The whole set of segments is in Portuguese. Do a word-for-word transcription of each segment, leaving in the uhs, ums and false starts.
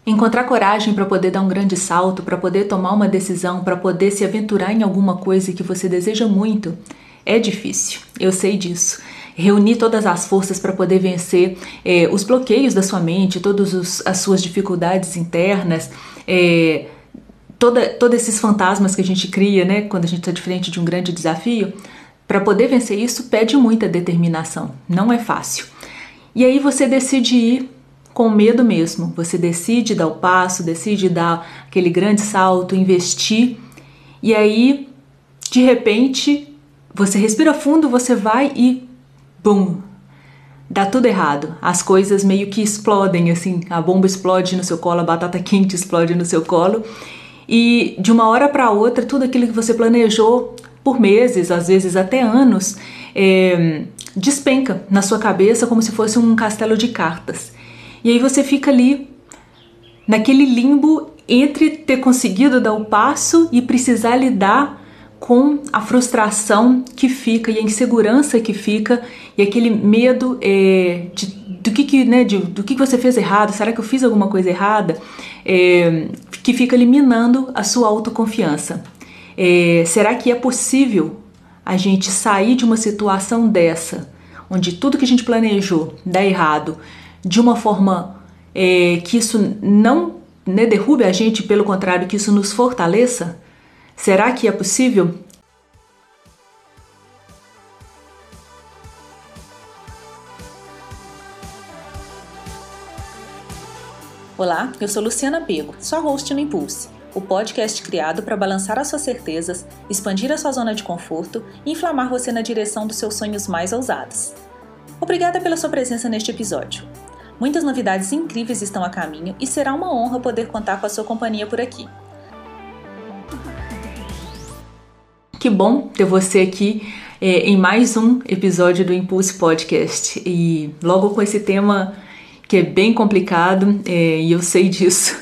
Encontrar coragem para poder dar um grande salto, para poder tomar uma decisão, para poder se aventurar em alguma coisa que você deseja muito, é difícil, eu sei disso. Reunir todas as forças para poder vencer é, os bloqueios da sua mente, todas os, as suas dificuldades internas, é, toda, todos esses fantasmas que a gente cria, né, quando a gente está de frente de um grande desafio, para poder vencer isso pede muita determinação, não é fácil. E aí você decide ir com medo mesmo, você decide dar o passo, decide dar aquele grande salto, investir, e aí, de repente, você respira fundo, você vai e, bum, dá tudo errado. As coisas meio que explodem, assim, a bomba explode no seu colo, a batata quente explode no seu colo, e de uma hora para outra, tudo aquilo que você planejou por meses, às vezes até anos, é, despenca na sua cabeça como se fosse um castelo de cartas. E aí você fica ali, naquele limbo entre ter conseguido dar o passo e precisar lidar com a frustração que fica e a insegurança que fica e aquele medo é, de, do, que, que, né, de, do que você fez errado, será que eu fiz alguma coisa errada? É, que fica eliminando a sua autoconfiança. É, será que é possível a gente sair de uma situação dessa, onde tudo que a gente planejou dá errado, de uma forma é, que isso não, né, derrube a gente, pelo contrário, que isso nos fortaleça? Será que é possível? Olá, eu sou Luciana Pego, sua host no Impulse, o podcast criado para balançar as suas certezas, expandir a sua zona de conforto e inflamar você na direção dos seus sonhos mais ousados. Obrigada pela sua presença neste episódio. Muitas novidades incríveis estão a caminho e será uma honra poder contar com a sua companhia por aqui. Que bom ter você aqui é, em mais um episódio do Impulse Podcast. E logo com esse tema que é bem complicado, é, e eu sei disso.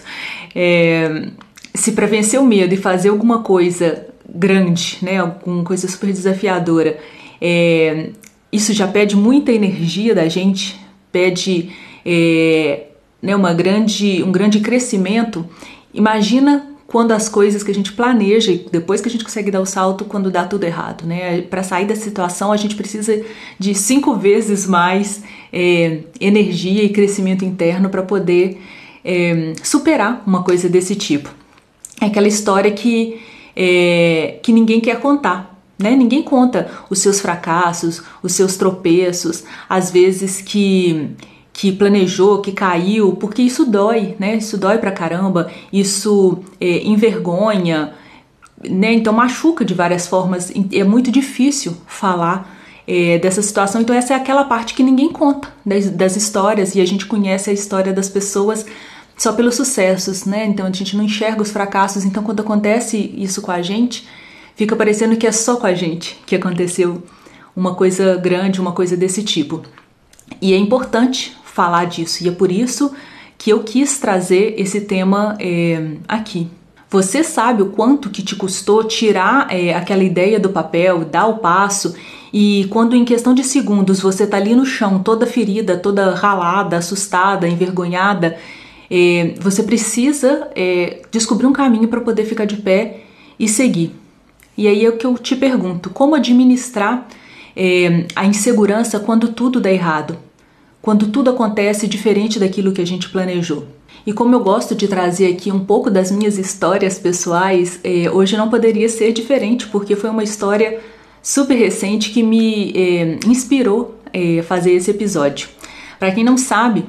É, se para vencer o medo e fazer alguma coisa grande, né, alguma coisa super desafiadora, é, isso já pede muita energia da gente, pede é, né, uma grande, um grande crescimento. Imagina quando as coisas que a gente planeja e depois que a gente consegue dar o salto, quando dá tudo errado, né? Para sair dessa situação, a gente precisa de cinco vezes mais é, energia e crescimento interno para poder é, superar uma coisa desse tipo. É aquela história que, é, que ninguém quer contar, né? Ninguém conta os seus fracassos, os seus tropeços, às vezes que... que planejou, que caiu, porque isso dói, né? Isso dói pra caramba, isso é, envergonha, né? Então machuca de várias formas, é muito difícil falar é, dessa situação. Então essa é aquela parte que ninguém conta das, das histórias, e a gente conhece a história das pessoas só pelos sucessos, né? Então a gente não enxerga os fracassos. Então quando acontece isso com a gente, fica parecendo que é só com a gente que aconteceu uma coisa grande, uma coisa desse tipo. E é importante falar disso, e é por isso que eu quis trazer esse tema é, aqui. Você sabe o quanto que te custou tirar é, aquela ideia do papel, dar o passo, e quando em questão de segundos você tá ali no chão, toda ferida, toda ralada, assustada, envergonhada, é, você precisa é, descobrir um caminho para poder ficar de pé e seguir. E aí é o que eu te pergunto, como administrar é, a insegurança quando tudo dá errado? Quando tudo acontece diferente daquilo que a gente planejou. E como eu gosto de trazer aqui um pouco das minhas histórias pessoais, eh, hoje não poderia ser diferente, porque foi uma história super recente que me eh, inspirou a eh, fazer esse episódio. Para quem não sabe,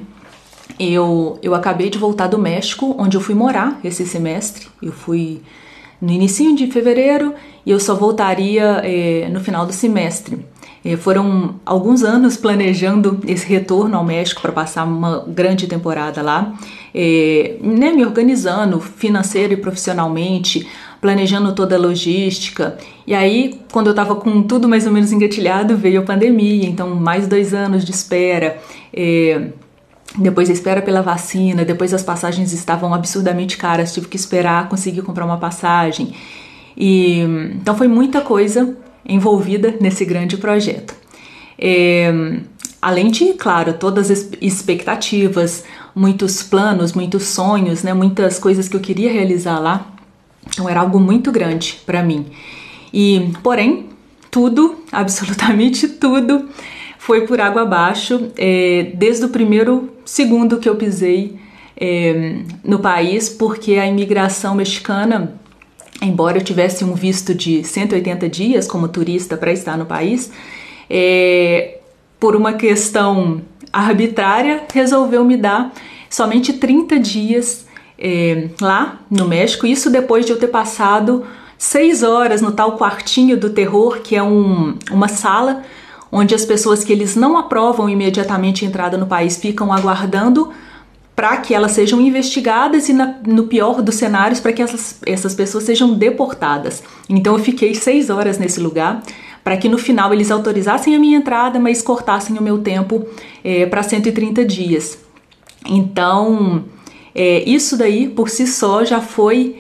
eu, eu acabei de voltar do México, onde eu fui morar esse semestre. Eu fui no início de fevereiro e eu só voltaria eh, no final do semestre. Foram alguns anos planejando esse retorno ao México para passar uma grande temporada lá, é, né, me organizando financeiro e profissionalmente, planejando toda a logística. E aí, quando eu estava com tudo mais ou menos engatilhado, veio a pandemia, então mais dois anos de espera, é, depois a espera pela vacina, depois as passagens estavam absurdamente caras, tive que esperar conseguir comprar uma passagem. E, então foi muita coisa envolvida nesse grande projeto. É, além de, claro, todas as expectativas, muitos planos, muitos sonhos, né, muitas coisas que eu queria realizar lá. Então era algo muito grande para mim. E, porém, tudo, absolutamente tudo, foi por água abaixo, é, desde o primeiro segundo que eu pisei é, no país, porque a imigração mexicana, embora eu tivesse um visto de cento e oitenta dias como turista para estar no país, é, por uma questão arbitrária, resolveu me dar somente trinta dias é, lá no México, isso depois de eu ter passado seis horas no tal quartinho do terror, que é um, uma sala onde as pessoas que eles não aprovam imediatamente a entrada no país ficam aguardando para que elas sejam investigadas e, na, no pior dos cenários, para que essas, essas pessoas sejam deportadas. Então eu fiquei seis horas nesse lugar, para que no final eles autorizassem a minha entrada, mas cortassem o meu tempo é, para cento e trinta dias. Então, é, isso daí, por si só, já foi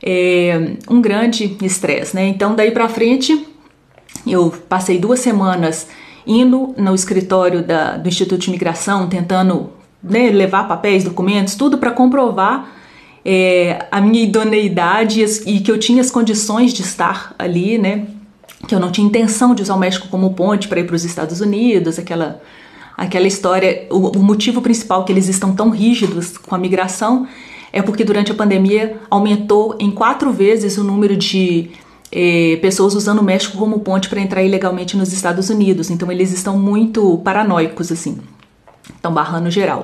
é, um grande estresse, né? Então, daí para frente, eu passei duas semanas indo no escritório da, do Instituto de Imigração, tentando, né, levar papéis, documentos, tudo para comprovar é, a minha idoneidade e que eu tinha as condições de estar ali, né? Que eu não tinha intenção de usar o México como ponte para ir para os Estados Unidos, aquela, aquela história. O, o motivo principal que eles estão tão rígidos com a migração é porque durante a pandemia aumentou em quatro vezes o número de eh, pessoas usando o México como ponte para entrar ilegalmente nos Estados Unidos. Então eles estão muito paranoicos, assim, estão barrando geral.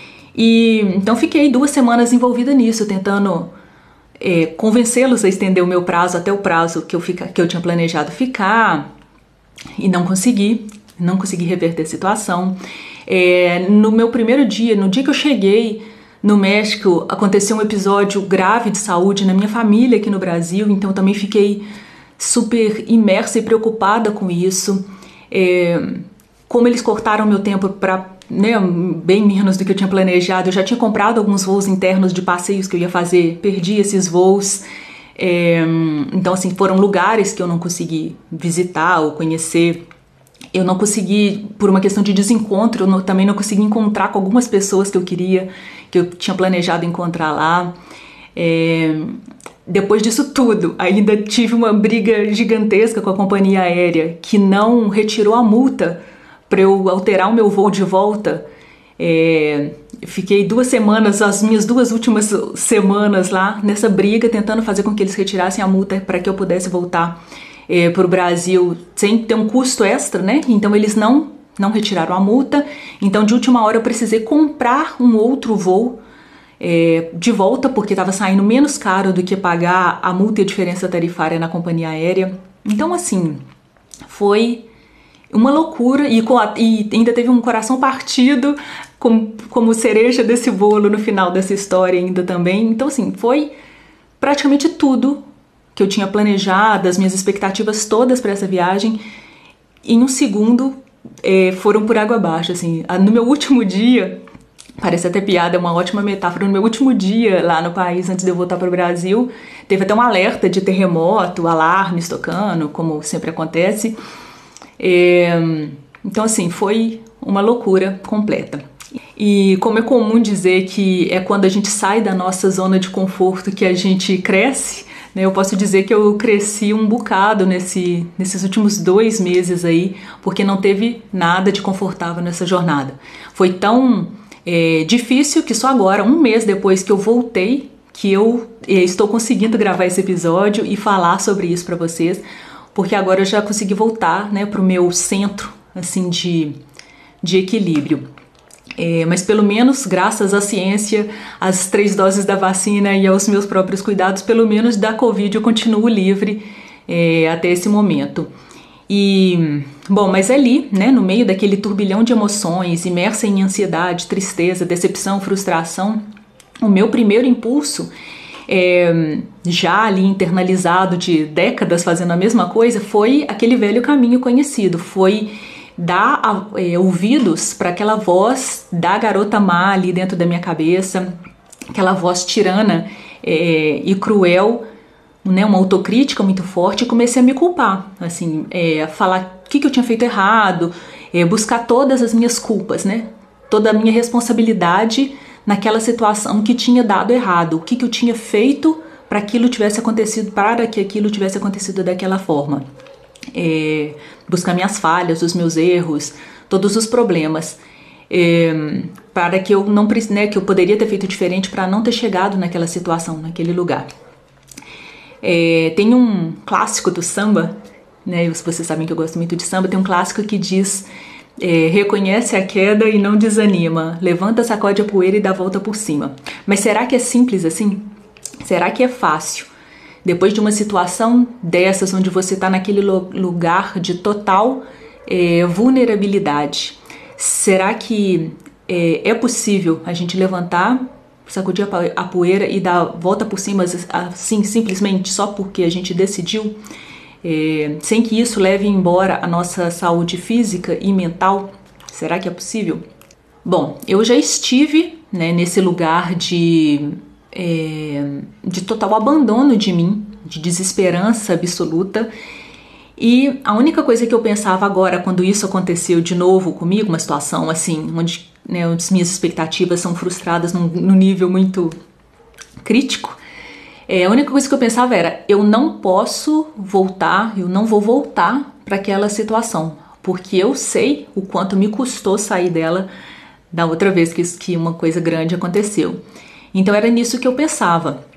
E então fiquei duas semanas envolvida nisso, tentando É, convencê-los a estender o meu prazo até o prazo que eu, fica, que eu tinha planejado ficar, e não consegui, não consegui reverter a situação. É, no meu primeiro dia, no dia que eu cheguei no México, aconteceu um episódio grave de saúde na minha família aqui no Brasil, então eu também fiquei super imersa e preocupada com isso. É, como eles cortaram meu tempo para, né, bem menos do que eu tinha planejado. Eu já tinha comprado alguns voos internos de passeios que eu ia fazer, perdi esses voos. É, então, assim, foram lugares que eu não consegui visitar ou conhecer. Eu não consegui, por uma questão de desencontro, eu não, também não consegui encontrar com algumas pessoas que eu queria, que eu tinha planejado encontrar lá. É, depois disso tudo, ainda tive uma briga gigantesca com a companhia aérea, que não retirou a multa para eu alterar o meu voo de volta. É, fiquei duas semanas, as minhas duas últimas semanas lá nessa briga, tentando fazer com que eles retirassem a multa para que eu pudesse voltar é, para o Brasil sem ter um custo extra, né? Então eles não, não retiraram a multa. Então de última hora eu precisei comprar um outro voo é, de volta, porque estava saindo menos caro do que pagar a multa e a diferença tarifária na companhia aérea. Então, assim, foi uma loucura, e, com a, e ainda teve um coração partido como, como cereja desse bolo no final dessa história ainda também. Então, assim, foi praticamente tudo que eu tinha planejado, as minhas expectativas todas para essa viagem, em um segundo é, foram por água abaixo, assim. No meu último dia, parece até piada, é uma ótima metáfora, no meu último dia lá no país, antes de eu voltar para o Brasil, teve até um alerta de terremoto, alarmes tocando, como sempre acontece. É, então, assim, foi uma loucura completa. E como é comum dizer que é quando a gente sai da nossa zona de conforto que a gente cresce, né, eu posso dizer que eu cresci um bocado nesse, nesses últimos dois meses aí, porque não teve nada de confortável nessa jornada. Foi tão é, difícil que só agora, um mês depois que eu voltei, que eu é, estou conseguindo gravar esse episódio e falar sobre isso para vocês, porque agora eu já consegui voltar, né, para o meu centro assim, de, de equilíbrio. É, mas pelo menos, graças à ciência, às três doses da vacina e aos meus próprios cuidados, pelo menos da Covid eu continuo livre é, até esse momento. E, bom, mas ali, né, no meio daquele turbilhão de emoções, imersa em ansiedade, tristeza, decepção, frustração, o meu primeiro impulso, é, já ali internalizado de décadas fazendo a mesma coisa, foi aquele velho caminho conhecido, foi dar é, ouvidos para aquela voz da garota má ali dentro da minha cabeça, aquela voz tirana é, e cruel, né, uma autocrítica muito forte, e comecei a me culpar, assim, é, a falar o que, que eu tinha feito errado, é, buscar todas as minhas culpas, né, toda a minha responsabilidade naquela situação que tinha dado errado, o que, que eu tinha feito para aquilo tivesse acontecido, para que aquilo tivesse acontecido daquela forma. É, buscar minhas falhas, os meus erros, todos os problemas, é, para que eu não, né, que eu poderia ter feito diferente para não ter chegado naquela situação, naquele lugar. É, tem um clássico do samba, né, vocês sabem que eu gosto muito de samba, tem um clássico que diz: é, reconhece a queda e não desanima, levanta, sacode a poeira e dá a volta por cima. Mas será que é simples assim? Será que é fácil? Depois de uma situação dessas, onde você está naquele lugar de total é, vulnerabilidade, será que é, é possível a gente levantar, sacudir a poeira e dar a volta por cima, assim, simplesmente só porque a gente decidiu, é, sem que isso leve embora a nossa saúde física e mental? Será que é possível? Bom, eu já estive, né, nesse lugar de... É, de total abandono de mim, de desesperança absoluta, e a única coisa que eu pensava agora, quando isso aconteceu de novo comigo, uma situação assim, onde, né, as minhas expectativas são frustradas num, num nível muito crítico, é, a única coisa que eu pensava era: eu não posso voltar, eu não vou voltar para aquela situação, porque eu sei o quanto me custou sair dela da outra vez que, que uma coisa grande aconteceu. Então era nisso que eu pensava.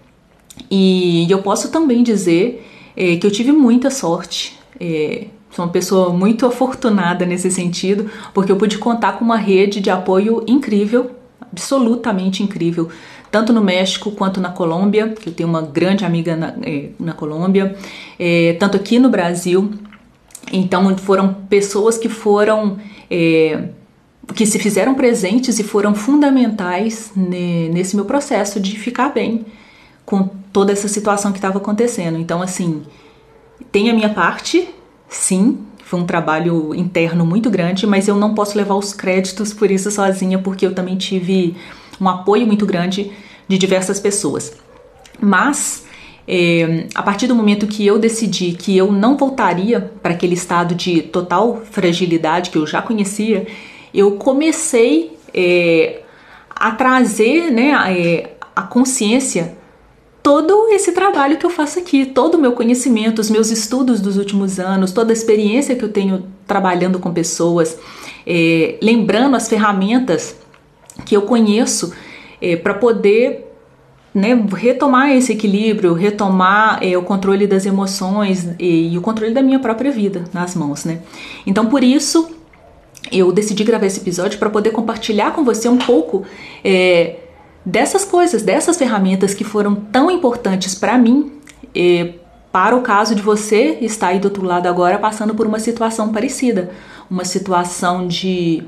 E eu posso também dizer é, que eu tive muita sorte. É, sou uma pessoa muito afortunada nesse sentido, porque eu pude contar com uma rede de apoio incrível, absolutamente incrível, tanto no México quanto na Colômbia, que eu tenho uma grande amiga na, é, na Colômbia, é, tanto aqui no Brasil. Então foram pessoas que foram... É, que se fizeram presentes e foram fundamentais nesse meu processo de ficar bem com toda essa situação que estava acontecendo. Então, assim, tem a minha parte, sim, foi um trabalho interno muito grande, mas eu não posso levar os créditos por isso sozinha, porque eu também tive um apoio muito grande de diversas pessoas. Mas, é, a partir do momento que eu decidi que eu não voltaria para aquele estado de total fragilidade que eu já conhecia, eu comecei é, a trazer, né, é, a consciência, todo esse trabalho que eu faço aqui, todo o meu conhecimento, os meus estudos dos últimos anos, toda a experiência que eu tenho trabalhando com pessoas, é, lembrando as ferramentas que eu conheço é, para poder, né, retomar esse equilíbrio, retomar é, o controle das emoções e, e o controle da minha própria vida nas mãos, né? Então, por isso, eu decidi gravar esse episódio para poder compartilhar com você um pouco é, dessas coisas, dessas ferramentas que foram tão importantes para mim, é, para o caso de você estar aí do outro lado agora passando por uma situação parecida, uma situação de,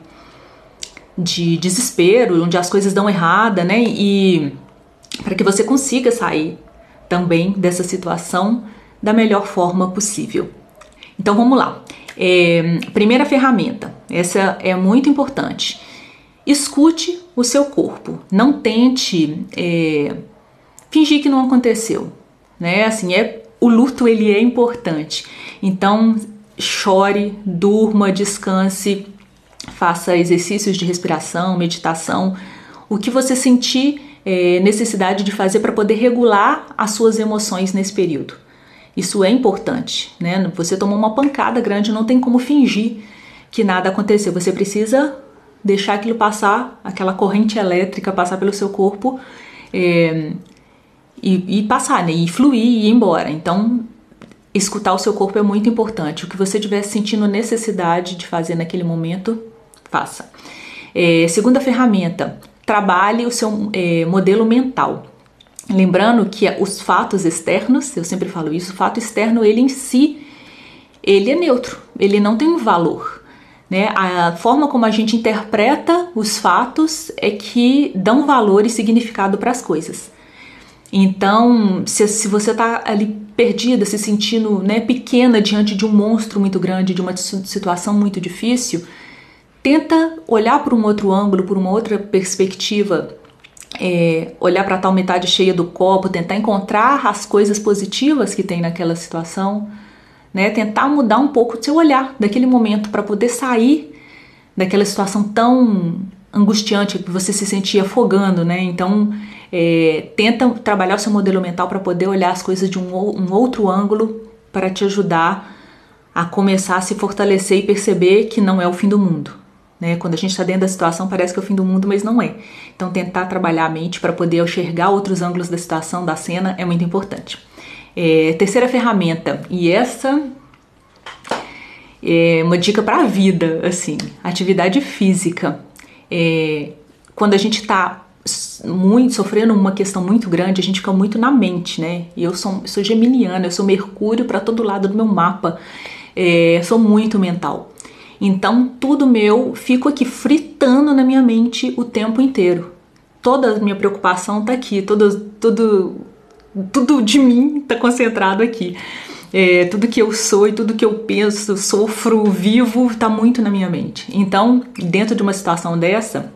de desespero, onde as coisas dão errada, né? E para que você consiga sair também dessa situação da melhor forma possível. Então vamos lá. É, primeira ferramenta, essa é muito importante. Escute o seu corpo. Não tente é, fingir que não aconteceu, né? Assim, é, o luto ele é importante. Então chore, durma, descanse, faça exercícios de respiração, meditação, o que você sentir é, necessidade de fazer para poder regular as suas emoções nesse período. Isso é importante, né? Você tomou uma pancada grande, não tem como fingir que nada aconteceu. Você precisa deixar aquilo passar, aquela corrente elétrica passar pelo seu corpo é, e, e passar, né? E fluir e ir embora. Então, escutar o seu corpo é muito importante. O que você estiver sentindo necessidade de fazer naquele momento, faça. É, segunda ferramenta, trabalhe o seu é, modelo mental. Lembrando que os fatos externos, eu sempre falo isso, o fato externo, ele em si, ele é neutro, ele não tem um valor, né? A forma como a gente interpreta os fatos é que dão valor e significado para as coisas. Então, se, se você está ali perdida, se sentindo, né, pequena diante de um monstro muito grande, de uma situação muito difícil, tenta olhar por um outro ângulo, por uma outra perspectiva, É, olhar para a tal metade cheia do copo, tentar encontrar as coisas positivas que tem naquela situação, né? Tentar mudar um pouco o seu olhar daquele momento para poder sair daquela situação tão angustiante, que você se sentia afogando, né? Então, é, tenta trabalhar o seu modelo mental para poder olhar as coisas de um, um outro ângulo para te ajudar a começar a se fortalecer e perceber que não é o fim do mundo, né? Quando a gente está dentro da situação parece que é o fim do mundo, mas não é. Então, tentar trabalhar a mente para poder enxergar outros ângulos da situação, da cena, é muito importante. É, terceira ferramenta, e essa é uma dica para a vida, assim, atividade física. É, quando a gente está muito sofrendo uma questão muito grande, a gente fica muito na mente, né? E eu sou, sou geminiana, eu sou Mercúrio para todo lado do meu mapa, é, sou muito mental. Então, tudo meu, fico aqui fritando na minha mente o tempo inteiro. Toda a minha preocupação tá aqui, todo, tudo, tudo de mim tá concentrado aqui. É, tudo que eu sou e tudo que eu penso, sofro, vivo, tá muito na minha mente. Então, dentro de uma situação dessa,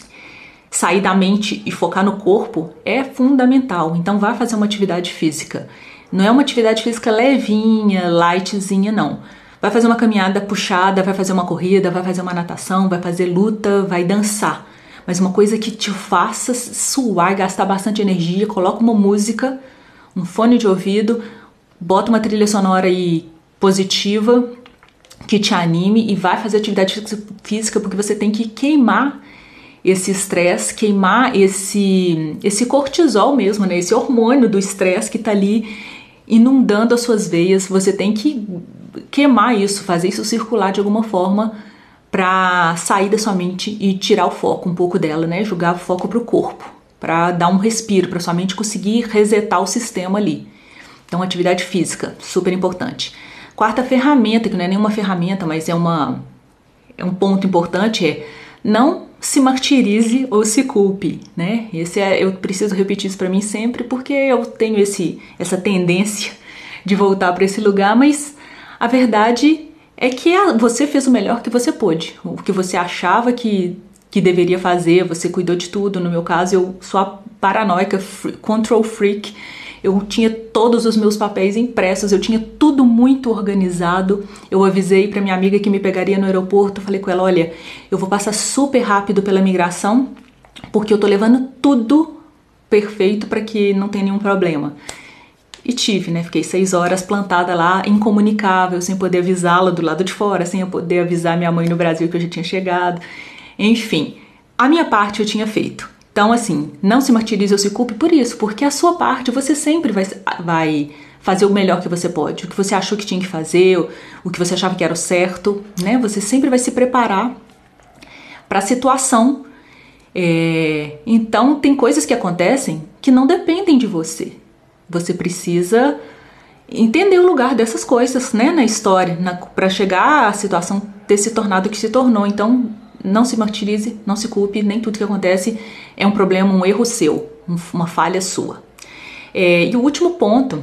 sair da mente e focar no corpo é fundamental. Então, vá fazer uma atividade física. Não é uma atividade física levinha, lightzinha, não. Vai fazer uma caminhada puxada, vai fazer uma corrida, vai fazer uma natação, vai fazer luta, vai dançar. Mas uma coisa que te faça suar, gastar bastante energia, coloca uma música, um fone de ouvido, bota uma trilha sonora aí positiva, que te anime e vai fazer atividade física, porque você tem que queimar esse estresse, queimar esse, esse cortisol mesmo, né? Esse hormônio do estresse que tá ali inundando as suas veias. Você tem que queimar isso, fazer isso circular de alguma forma para sair da sua mente e tirar o foco um pouco dela, né? Jogar o foco pro corpo, para dar um respiro, para sua mente conseguir resetar o sistema ali. Então, atividade física, super importante. Quarta ferramenta, que não é nenhuma ferramenta, mas é, uma, é um ponto importante, é não se martirize ou se culpe, né? Esse é, eu preciso repetir isso para mim sempre, porque eu tenho esse, essa tendência de voltar para esse lugar, mas a verdade é que você fez o melhor que você pôde. O que você achava que, que deveria fazer, você cuidou de tudo. No meu caso, eu sou a paranoica, control freak. Eu tinha todos os meus papéis impressos, eu tinha tudo muito organizado. Eu avisei para minha amiga que me pegaria no aeroporto, falei com ela, olha, eu vou passar super rápido pela migração, porque eu tô levando tudo perfeito para que não tenha nenhum problema. E tive, né? Fiquei seis horas plantada lá, incomunicável, sem poder avisá-la do lado de fora, sem eu poder avisar minha mãe no Brasil que eu já tinha chegado. Enfim, a minha parte eu tinha feito. Então, assim, não se martirize ou se culpe por isso, porque a sua parte você sempre vai, vai fazer o melhor que você pode. O que você achou que tinha que fazer, o que você achava que era o certo, né? Você sempre vai se preparar para a situação. É... Então, tem coisas que acontecem que não dependem de você. Você precisa entender o lugar dessas coisas, né, na história, para chegar à situação ter se tornado o que se tornou. Então, não se martirize, não se culpe, nem tudo que acontece é um problema, um erro seu, uma falha sua. É, e o último ponto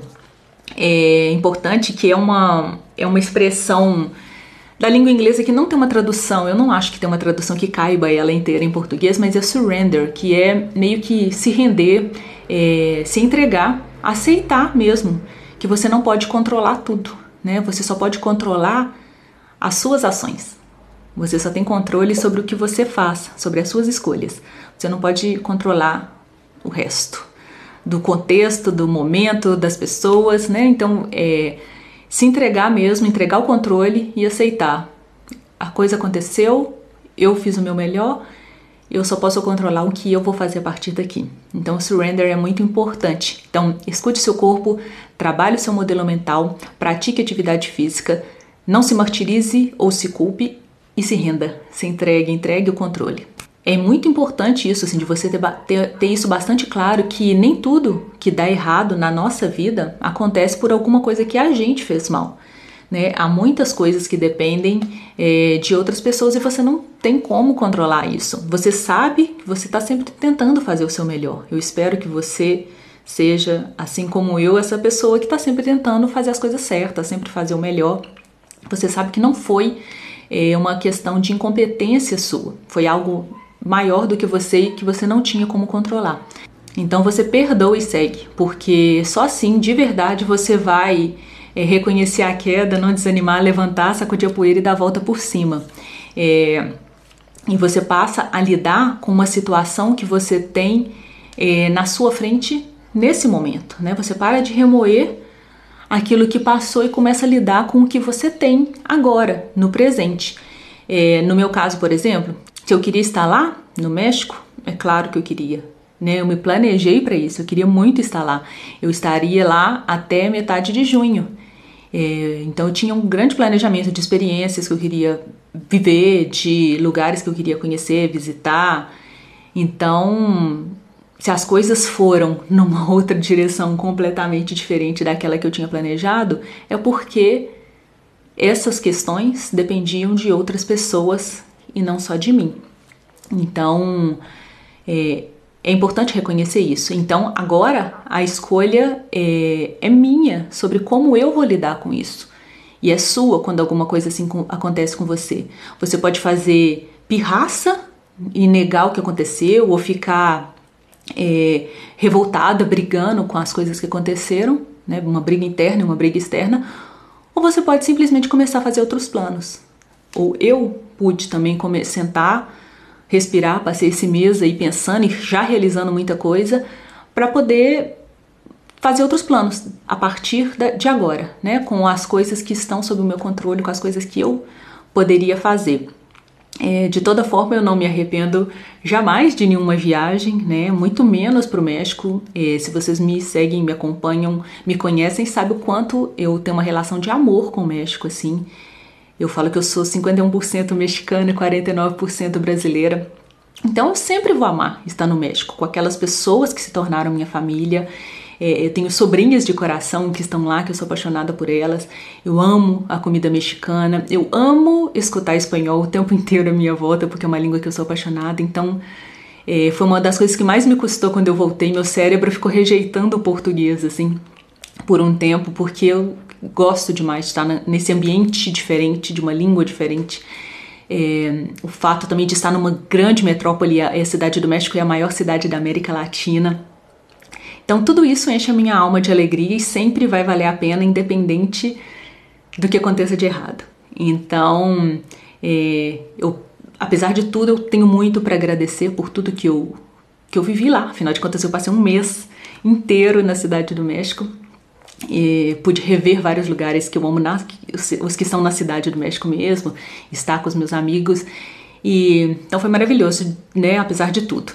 é importante, que é uma, é uma expressão da língua inglesa que não tem uma tradução, eu não acho que tem uma tradução que caiba ela inteira em português, mas é surrender, que é meio que se render, é, se entregar, aceitar mesmo que você não pode controlar tudo, né? Você só pode controlar as suas ações. Você só tem controle sobre o que você faz, sobre as suas escolhas. Você não pode controlar o resto do contexto, do momento, das pessoas, né? Então, é, se entregar mesmo, entregar o controle e aceitar. A coisa aconteceu, eu fiz o meu melhor, eu só posso controlar o que eu vou fazer a partir daqui. Então, o surrender é muito importante. Então, escute seu corpo, trabalhe o seu modelo mental, pratique atividade física, não se martirize ou se culpe e se renda, se entregue, entregue o controle. É muito importante isso, assim, de você ter, ter, ter isso bastante claro, que nem tudo que dá errado na nossa vida acontece por alguma coisa que a gente fez mal, né? Há muitas coisas que dependem é, de outras pessoas e você não tem como controlar isso. Você sabe que você está sempre tentando fazer o seu melhor. Eu espero que você seja, assim como eu, essa pessoa que está sempre tentando fazer as coisas certas, sempre fazer o melhor. Você sabe que não foi é, uma questão de incompetência sua, foi algo maior do que você e que você não tinha como controlar. Então você perdoa e segue, porque só assim, de verdade, você vai é, reconhecer a queda, não desanimar, levantar, sacudir a poeira e dar a volta por cima. É, e você passa a lidar com uma situação que você tem é, na sua frente nesse momento, né? Você para de remoer aquilo que passou e começa a lidar com o que você tem agora, no presente. É, no meu caso, por exemplo, se eu queria estar lá no México, é claro que eu queria, né? Eu me planejei para isso, eu queria muito estar lá. Eu estaria lá até metade de junho. É, então eu tinha um grande planejamento de experiências que eu queria viver, de lugares que eu queria conhecer, visitar. Então, se as coisas foram numa outra direção completamente diferente daquela que eu tinha planejado, é porque essas questões dependiam de outras pessoas e não só de mim. Então, é, é importante reconhecer isso. Então, agora a escolha é, é minha sobre como eu vou lidar com isso. E é sua quando alguma coisa assim com, acontece com você. Você pode fazer pirraça e negar o que aconteceu, ou ficar é, revoltada, brigando com as coisas que aconteceram, né? Uma briga interna e uma briga externa. Ou você pode simplesmente começar a fazer outros planos. Ou eu pude também comer, sentar, respirar, passei esse mês aí pensando e já realizando muita coisa para poder fazer outros planos a partir de agora, né? Com as coisas que estão sob o meu controle, com as coisas que eu poderia fazer. É, de toda forma, eu não me arrependo jamais de nenhuma viagem, né? Muito menos para o México. É, se vocês me seguem, me acompanham, me conhecem, sabem o quanto eu tenho uma relação de amor com o México, assim. Eu falo que eu sou cinquenta e um por cento mexicana e quarenta e nove por cento brasileira. Então eu sempre vou amar estar no México, com aquelas pessoas que se tornaram minha família. É, eu tenho sobrinhas de coração que estão lá, que eu sou apaixonada por elas. Eu amo a comida mexicana. Eu amo escutar espanhol o tempo inteiro à minha volta, porque é uma língua que eu sou apaixonada. Então é, foi uma das coisas que mais me custou quando eu voltei. Meu cérebro ficou rejeitando o português, assim, por um tempo, porque eu gosto demais de estar nesse ambiente diferente, de uma língua diferente. É, o fato também de estar numa grande metrópole, a Cidade do México é a maior cidade da América Latina. Então tudo isso enche a minha alma de alegria e sempre vai valer a pena, independente do que aconteça de errado. Então, é, eu, apesar de tudo, eu tenho muito para agradecer por tudo que eu, que eu vivi lá. Afinal de contas, eu passei um mês inteiro na Cidade do México. E pude rever vários lugares que eu amo, na, os que estão na Cidade do México mesmo, estar com os meus amigos, e então foi maravilhoso, né, apesar de tudo.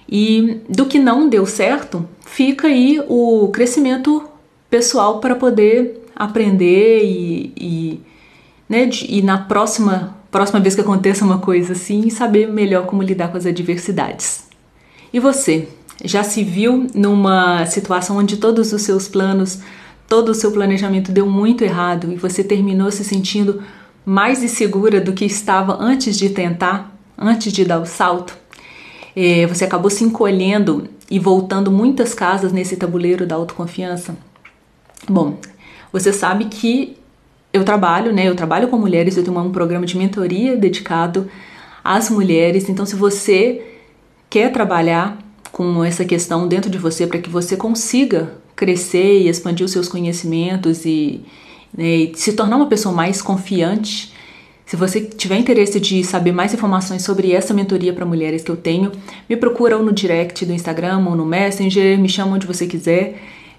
E do que não deu certo, fica aí o crescimento pessoal para poder aprender e, e, né, de, e na próxima, próxima vez que aconteça uma coisa assim, saber melhor como lidar com as adversidades. E você, já se viu numa situação onde todos os seus planos, todo o seu planejamento deu muito errado e você terminou se sentindo mais insegura do que estava antes de tentar, antes de dar o salto? É, você acabou se encolhendo e voltando muitas casas nesse tabuleiro da autoconfiança? Bom, você sabe que eu trabalho, né? Eu trabalho com mulheres, eu tenho um programa de mentoria dedicado às mulheres. Então, se você quer trabalhar com essa questão dentro de você para que você consiga crescer e expandir os seus conhecimentos e, né, e se tornar uma pessoa mais confiante, se você tiver interesse de saber mais informações sobre essa mentoria para mulheres que eu tenho, me procura ou no direct do Instagram ou no Messenger, me chama onde você quiser,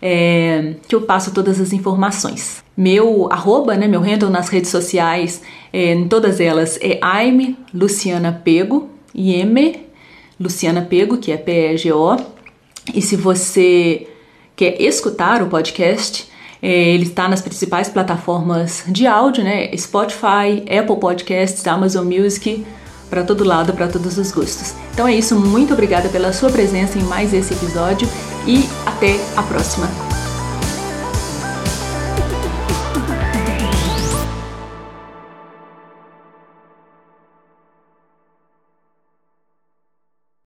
é, que eu passo todas as informações. Meu arroba, né, meu handle nas redes sociais, é, em todas elas, é I'm Luciana Pego, I M Luciana Pego, que é P E G O. E se você quer escutar o podcast, é, ele está nas principais plataformas de áudio, né? Spotify, Apple Podcasts, Amazon Music, para todo lado, para todos os gostos. Então é isso, muito obrigada pela sua presença em mais esse episódio e até a próxima.